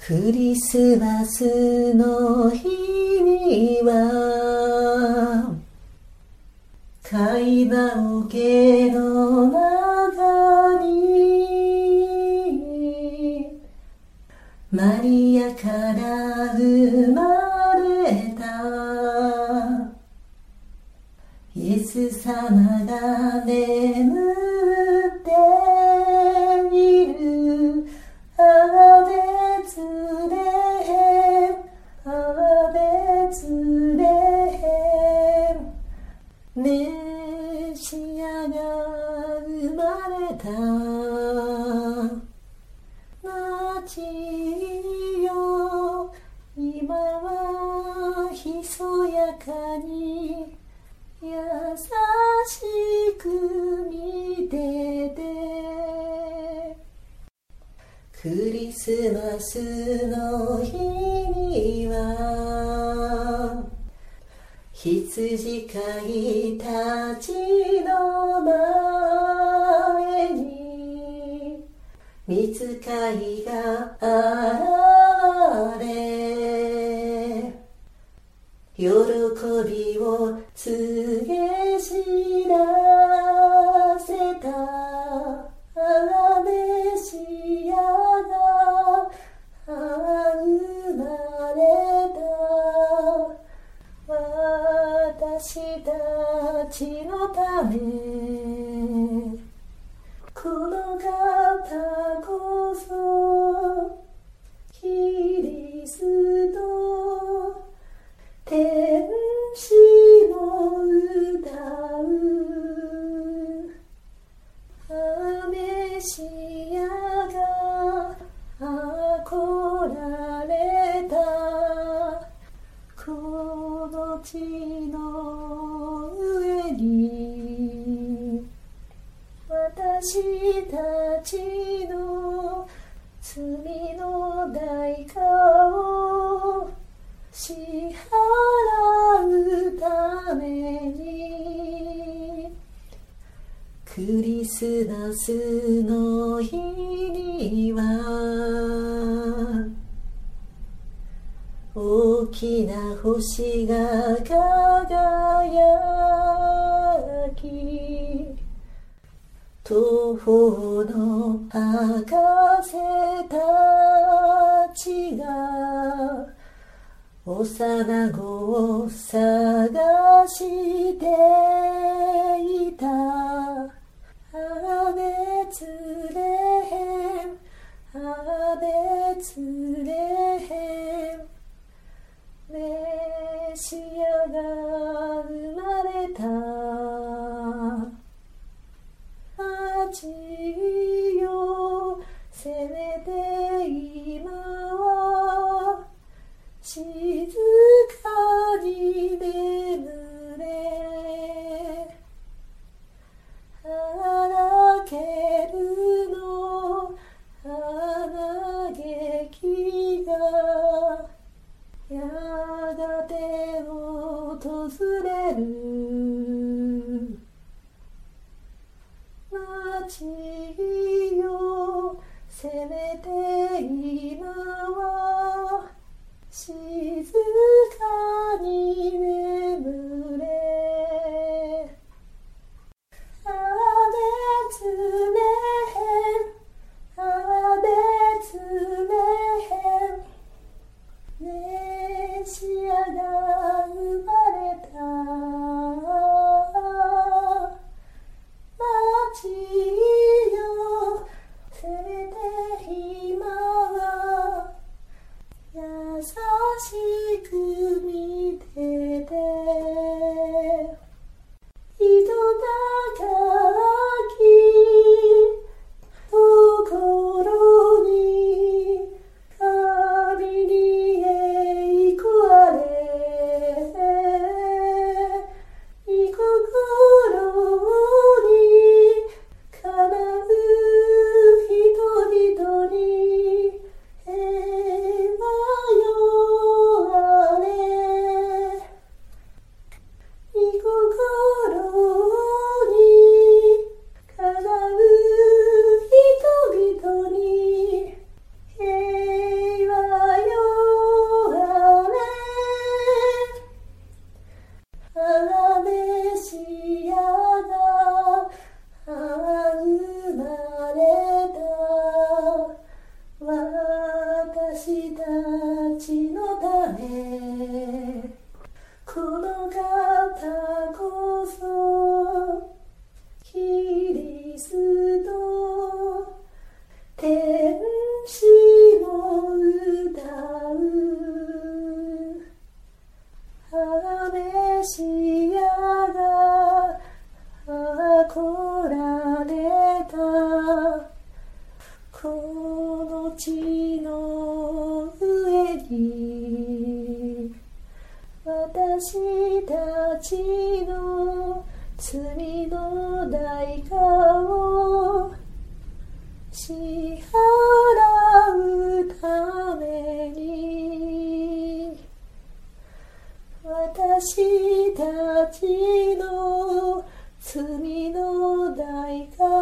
クリスマスの日には会話桶の中にマリアから生まれたイエス様が眠っている。アーベツレヘム、アーベツレヘム、メシアが生まれた。街よ今はひそやかに優しく見てて、クリスマスの日には羊飼いたちの前に御使いが現れ、喜びを告げ知らせた。メシアが生まれた。私たちのためこの方こそキリスト、天使も歌う。メシアが来られた。この地の上に私たちの罪の代価を支払うために、クリスマスの日には大きな星が輝き、東方の博士たちが幼子を探していた。アベツレヘム、アベツレヘム、メシアが生まれた。街よせめて今は静かに眠れ。荒けるの花劇私たちのためこの方こそキリスト天使も歌うメシアが来られたこの地の上に私たちの罪の代価を支払うために私たちの罪の代価